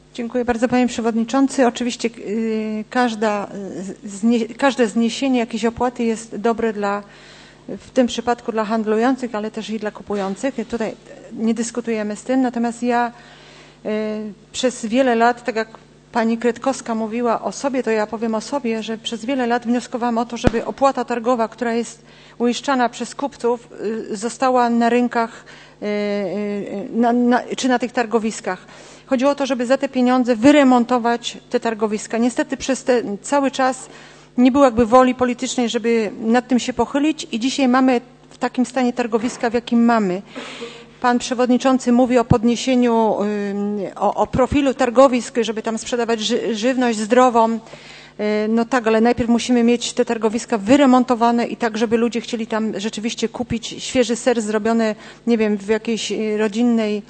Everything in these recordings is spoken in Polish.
Dziękuję bardzo, panie przewodniczący. Oczywiście każde zniesienie jakiejś opłaty jest dobre w tym przypadku dla handlujących, ale też i dla kupujących. Tutaj nie dyskutujemy z tym. Natomiast ja przez wiele lat, tak jak pani Kretkowska mówiła o sobie, to ja powiem o sobie, że przez wiele lat wnioskowałam o to, żeby opłata targowa, która jest uiszczana przez kupców, została na rynkach czy na tych targowiskach. Chodziło o to, żeby za te pieniądze wyremontować te targowiska. Niestety przez ten cały czas nie było jakby woli politycznej, żeby nad tym się pochylić i dzisiaj mamy w takim stanie targowiska, w jakim mamy. Pan przewodniczący mówi o podniesieniu, o profilu targowisk, żeby tam sprzedawać żywność zdrową. No tak, ale najpierw musimy mieć te targowiska wyremontowane i tak, żeby ludzie chcieli tam rzeczywiście kupić świeży ser zrobiony, nie wiem, w jakiejś rodzinnej,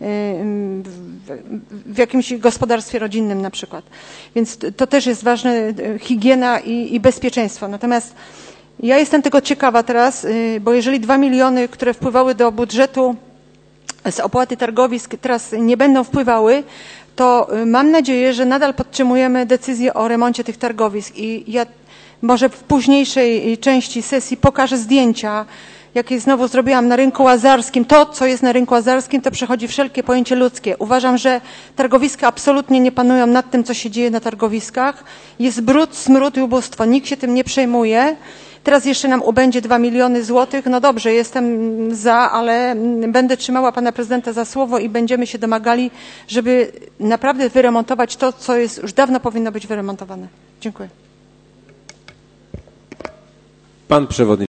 w jakimś gospodarstwie rodzinnym na przykład. Więc to też jest ważne, higiena i bezpieczeństwo. Natomiast ja jestem tego ciekawa teraz, bo jeżeli 2 miliony, które wpływały do budżetu z opłaty targowisk, teraz nie będą wpływały, to mam nadzieję, że nadal podtrzymujemy decyzję o remoncie tych targowisk i ja może w późniejszej części sesji pokażę zdjęcia, jakie znowu zrobiłam na rynku łazarskim. To, co jest na rynku łazarskim, to przechodzi wszelkie pojęcie ludzkie. Uważam, że targowiska absolutnie nie panują nad tym, co się dzieje na targowiskach. Jest brud, smród i ubóstwo. Nikt się tym nie przejmuje. Teraz jeszcze nam ubędzie 2 miliony złotych. No dobrze, jestem za, ale będę trzymała pana prezydenta za słowo i będziemy się domagali, żeby naprawdę wyremontować to, co jest, już dawno powinno być wyremontowane. Dziękuję. Pan przewodniczący.